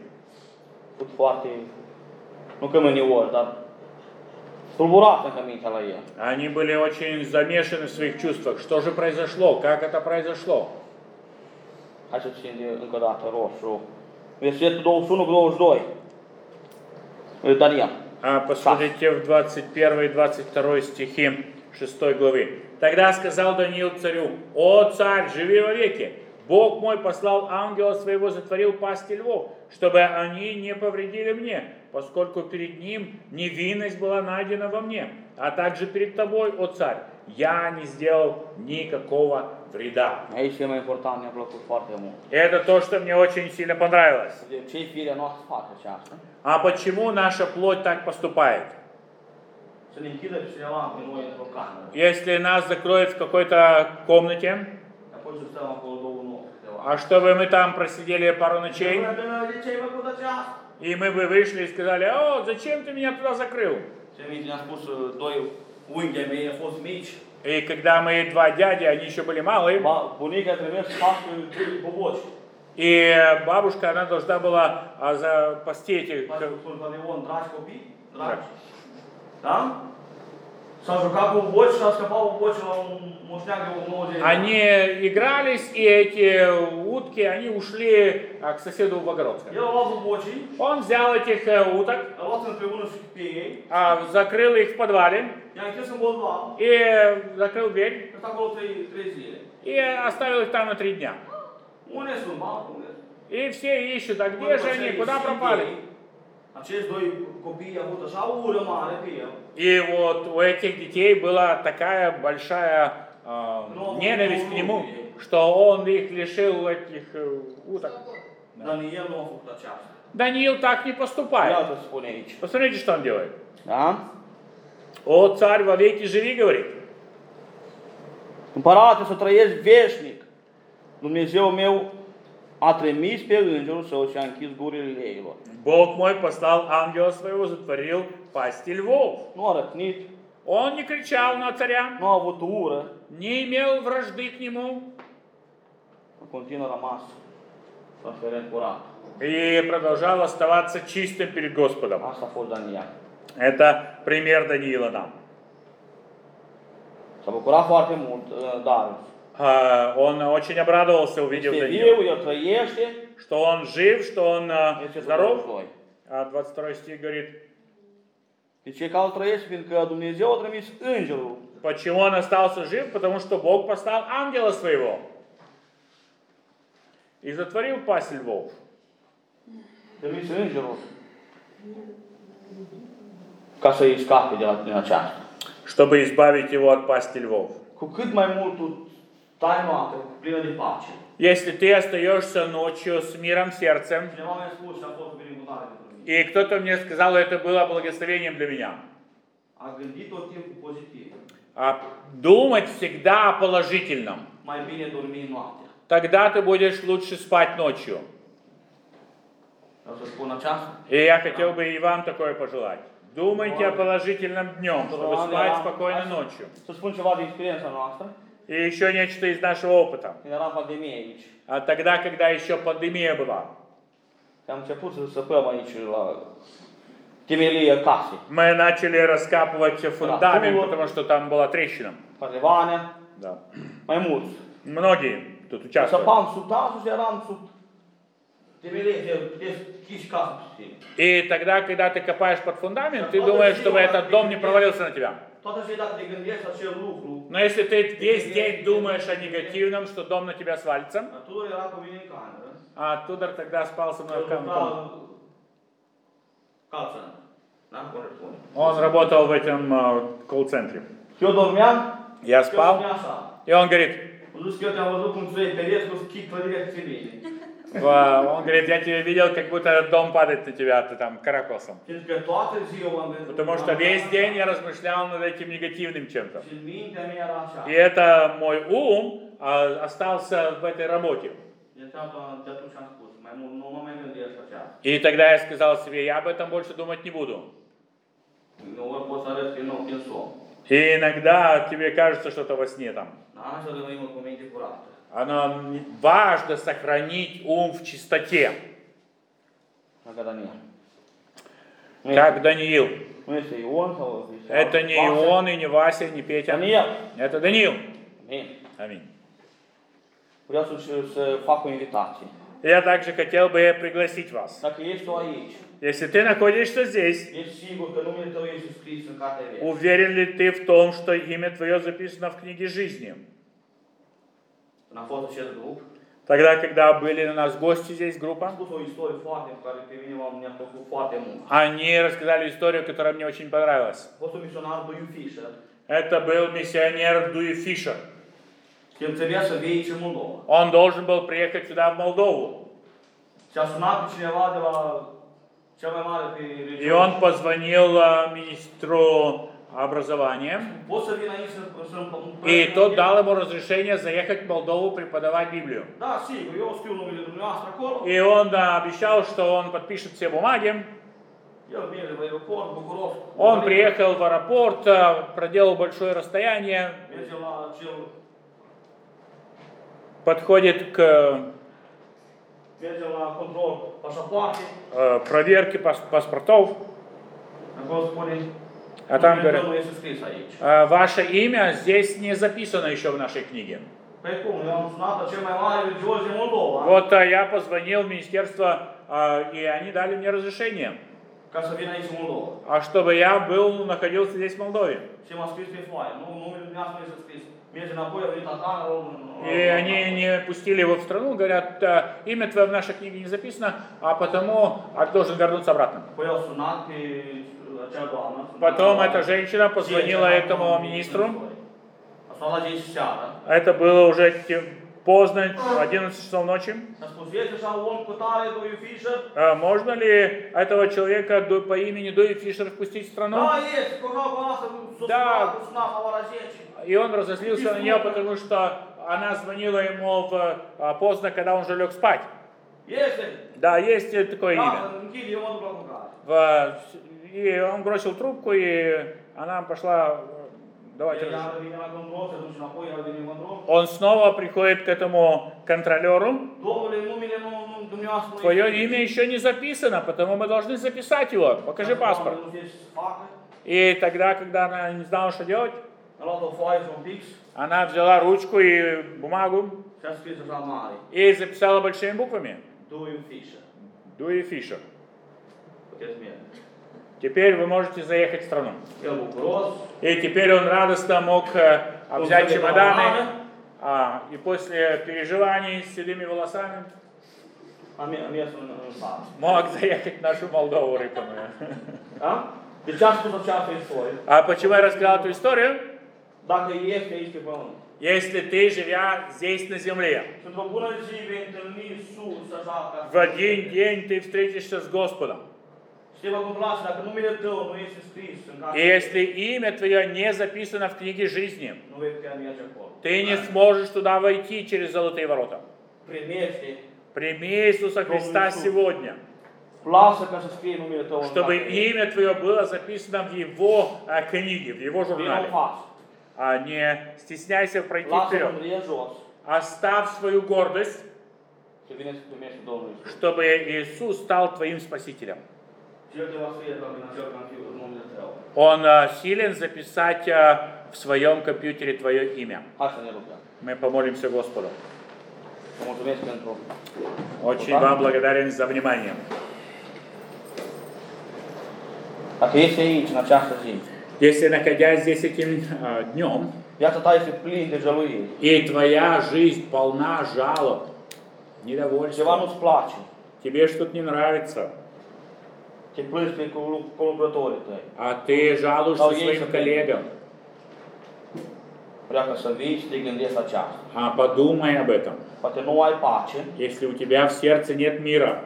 Они были очень замешаны в своих чувствах. Что же произошло? Как это произошло? Посмотрите в 21 и 22 стихи 6 главы. «Тогда сказал Даниил царю: о царь, живи вовеки! Бог мой послал ангела своего, затворил пасти львов, чтобы они не повредили мне, поскольку перед ним невинность была найдена во мне, а также перед тобой, о царь, я не сделал никакого вреда». Это то, что мне очень сильно понравилось. А почему наша плоть так поступает? Если нас закроют в какой-то комнате, а чтобы мы там просидели пару ночей, и мы бы вышли и сказали: о, зачем ты меня туда закрыл? И когда мои два дяди, они еще были малые, и бабушка, она должна была запасти этих... S-a jucat cu boci și a scăpat o boci la un moșneag de 90 de ani. Они игрались, и эти утки, они ушли к соседу в Богородск. El a luat bocii, Он взял этих уток, a luat împreună și pe ei, закрыл их в подвале i-a închis în bolvan, и закрыл дверь, a stat acolo 3 zile. и оставил их там на 3 дня. Unde sunt, mă? Unde? И все ищут, а где же они, куда пропали? Acești doi copii au avut așa o ură mare pe el. И вот у этих детей была такая большая ненависть к нему, что он их лишил этих уток. Daniel nu a făcut aceasta. Даниил так не поступает. Iată spune aici. Посмотрите, что он делает. Da? О, царь, во веки живи, говорит. Împărate, să trăiești veșnic. Dumnezeu meu a trimis pe îngerul său și a închis gurile leilor. Бог мой послал ангела своего, затворил пасти львов. Nu a răcnit, Он не кричал на царя, nu a avut ură, не имел вражды к нему în continuu a rămas transferent curat. и продолжал оставаться чистым перед Господом. Asta a fost Daniel. Это пример Даниила нам. S-a bucurat foarte mult, dar Он очень обрадовался, увидев este Даниила, viu, el trăiește, что он жив, что он este здоров. Dumnezeu. А 22 стих говорит, De ce că el trăiește? Fiindcă Dumnezeu a trimis îngerul. почему он остался жив? Потому что Бог послал ангела своего и затворил пасть львов. Trimis îngerul ca să-i scape din aceasta. Чтобы избавить его от пасти львов. Cu cât mai mult tu stai noapte plină de pace. Если ты остаешься ночью с миром сердцем, Cineva mi-a spus și a fost o binecuvântare pentru mine. и кто-то мне сказал, это было благословением для меня, A gândit tot timpul pozitiv. думать всегда о положительном. Mai bine dormi noaptea. Тогда ты будешь лучше спать ночью. Vreau să spun aceasta. И я хотел бы и вам такое пожелать. Думайте о положительном днем, чтобы спать спокойно ночью. Să spun ceva de experiența noastră. И еще нечто из нашего опыта. Când era pandemie aici. А тогда, когда еще пандемия была, Am început să săpăm aici la temelia casei. мы начали раскапывать фундамент, потому что там была трещина. Carevane, Да. mai mulți. Многие тут участвовали. Săpam sub tasul și eram sub temelie, deschiși casa pe tine. И тогда, когда ты копаешь под фундамент, ты думаешь, чтобы этот дом не провалился на тебя. Toată ziua dacă te gândești la acel lucru, Но если ты весь день думаешь о негативном, что дом на тебя свалится, Tudor era cu mine în cameră. а Тудор тогда спал со мной в комнате. Calță. Da, corect. Он работал в этом колл-центре. Eu dormeam, Я eu спал, spunea așa. и он говорит, Am zis că eu te-am văzut cum ți-ai pereți cu schii clădire pe mine. он говорит, я тебя видел, как будто дом падает на тебя, ты там каракосом. Pentru că toată ziua am gândit. Потому что весь день я размышлял над этим негативным чем-то. Și în mintea mea era așa. И это мой ум остался в этой работе. De atunci am spus, mai mult nu mă mai gândesc la aceasta. И тогда я сказал себе, я об этом больше думать не буду. Nu vă pot să arăt că nu în somn. И иногда тебе кажется что-то во сне там. Da, să rămânem cu minte curată. Оно важно сохранить ум в чистоте, Ca Daniel. как Даниил. Nu este Ion sau Это не Ион, и не Вася, не Петя. Daniel. Это Даниил. Amin. Аминь. Vreau să fac o invitație. Я также хотел бы пригласить вас. Dacă ești tu aici, Если ты находишься здесь, ești sigur că numele tău este scris în cartea vieții. уверен ли ты в том, что имя твое записано в книге жизни? Când a fost acest grup, Тогда, когда были у нас гости здесь, am группа, spus o istorie foarte care pe mine mi-a plăcut foarte mult. они рассказали историю, которая мне очень понравилась. A fost un misionar, Duiu Fisher, Это был миссионер Дуи Фишер. și el trebuia să vie aici în Moldova. Он должен был приехать сюда, в Молдову. Și a sunat pe cineva de la cel mai mare pe И regiune. он позвонил министру образования. Poți să vin aici să И тот дал ему разрешение заехать в Молдову преподавать Библию. Da, sigur, eu scriu numele dumneavoastră acolo. И он обещал, что он подпишет все бумаги. El merge в aeroport, Bucurov. Он приехал в аэропорт, проделал большое расстояние, Merge la cel, подходит к merge la control pașapoarte. проверке паспортов. Acolo spune, А там Numele говорят, Domnului este scris aici. ваше имя здесь не записано еще в нашей книге. Păi cum? Eu am sunat pe cel mai mare religios din Moldova, Вот я позвонил в министерство, и они дали мне разрешение, ca să vin aici în Moldova. чтобы я находился здесь в Молдове. Și m-a scris pe foaie. Numele dumneavoastră este scris. Merge înapoi, a venit acasă. И они не пустили его в страну, говорят, имя твое в нашей книге не записано, а потому должен вернуться обратно. Păi au sunat pe acea doamnă. Потом эта женщина позвонила этому министру. A sunat la 10 seara. Это было уже поздно, 11 часов ночи. A spus, este așa un om cu tare, Doi Fischer? Можно ли этого человека по имени Дуи Фишер впустить в страну? Da, este, cu asta, s-a sunat la ora 10. И он разозлился на нее, потому что она звонила ему поздно, когда он уже лег спать. Este. Да, есть такое имя. Da, închide, eu mă duc la mâncare. И он бросил трубку, и она пошла давать разрешение. Он снова приходит к этому контролеру. Твое имя еще не записано, потому мы должны записать его. Покажи паспорт. И тогда, когда она не знала, что делать, она взяла ручку и бумагу и записала большими буквами. Дуи Фишер. Теперь вы можете заехать в страну. И теперь он радостно мог взять чемоданы, и после переживаний с седыми волосами мог заехать в нашу Молдову рыпаную. А почему я рассказал эту историю? Если ты, живя здесь на земле, в один день ты встретишься с Господом, и если имя твое не записано в книге жизни, ты не сможешь туда войти через золотые ворота. Прими Иисуса Христа сегодня, чтобы имя твое было записано в Его книге, в Его журнале. А не стесняйся пройти вперед. Оставь свою гордость, чтобы Иисус стал твоим Спасителем. Он силен записать в своем компьютере твое имя. Мы помолимся Господу. Очень вам благодарен за внимание. Если, находясь здесь этим днем, и твоя жизнь полна жалоб, недовольства, тебе что-то не нравится, а ты жалуешься своим коллегам, подумай об этом. Если у тебя в сердце нет мира,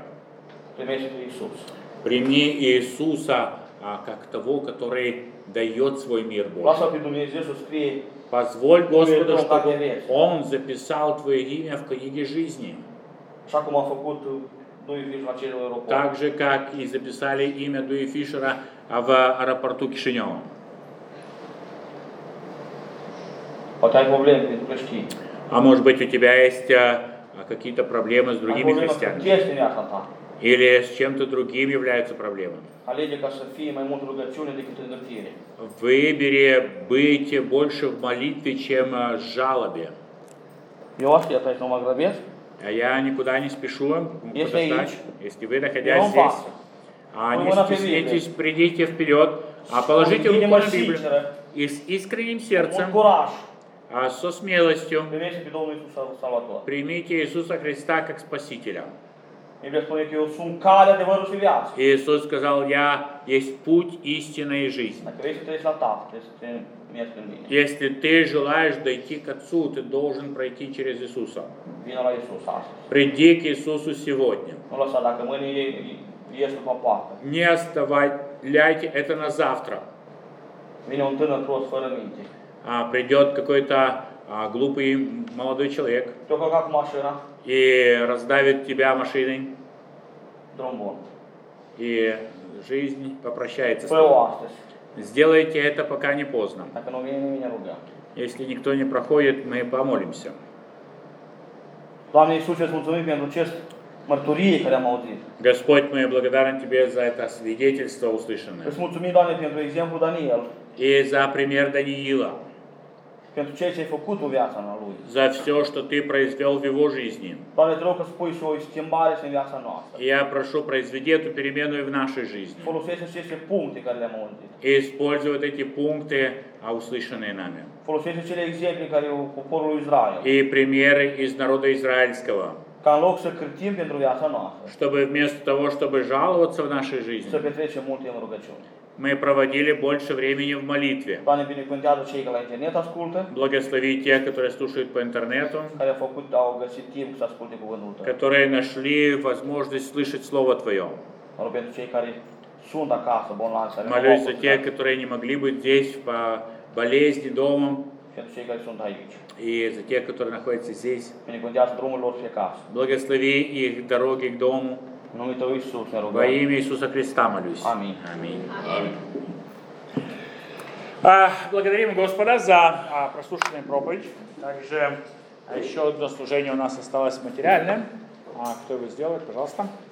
прими Иисуса как того, который дает свой мир Богу. Позволь Господу, чтобы Он записал твое имя в книге жизни. Так же, как и записали имя Дуи Фишера в аэропорту Кишинева. А может быть, у тебя есть какие-то проблемы с другими христианами? Или с чем-то другим являются проблемами? Выбери быть больше в молитве, чем в жалобе. Я никуда не спешу подождать. Если вы, находясь здесь, не стесняйтесь, придите вперед, положите руку на Библию и с искренним сердцем, со смелостью примите Иисуса Христа как Спасителя. Иисус сказал, я есть путь, истина и жизнь. Если ты желаешь дойти к Отцу, ты должен пройти через Иисуса. Приди к Иисусу сегодня. Не оставляйте это на завтра. Придет какой-то глупый молодой человек и раздавит тебя машиной, и жизнь попрощается с тобой. Сделайте это, пока не поздно. Если никто не mărturiei care am auzit. Господь, мы благодарны Тебе за это свидетельство услышанное. Îți mulțumim, Doamne, pentru exemplu Daniel, И за пример Даниила, pentru ceea ce ai făcut în viața lui. за все, что Ты произвел в его жизни. Doamne, te rog să spui și o schimbare și în viața noastră. Я прошу, произведи эту перемену и в нашей жизни. Folosește aceste puncte care le-am auzit. И используй вот эти пункты, услышанные нами. Folosește cele exemple care au poporul lui Israel. И примеры из народа израильского. Ca în loc să cârtim pentru viața noastră, Чтобы вместо того, чтобы жаловаться в нашей să жизни, petrecem mult timp în rugăciune. мы проводили больше времени в молитве. Doamne, binecuvântează cei care la internet ascultă, Благослови тех, которые слушают по интернету, care au găsit timp să asculte cuvântul Tău. которые нашли возможность слышать Слово Твое. Mă rog pentru cei care sunt acasă, bolnavi, care nu au Молюсь за putut тех, să- которые не могли быть здесь по болезни дома, pentru cei care sunt aici. и за тех, которые находятся здесь. Binecuvântează drumul lor și acasă. Благослови их дороги к дому. În numele Tău, Iisus, ne Во rugăm. имя Иисуса Христа молюсь. Аминь. Аминь. Благодарим Господа за прослушанную проповедь. Также еще одно служение у нас осталось материальное. Кто его сделает, пожалуйста.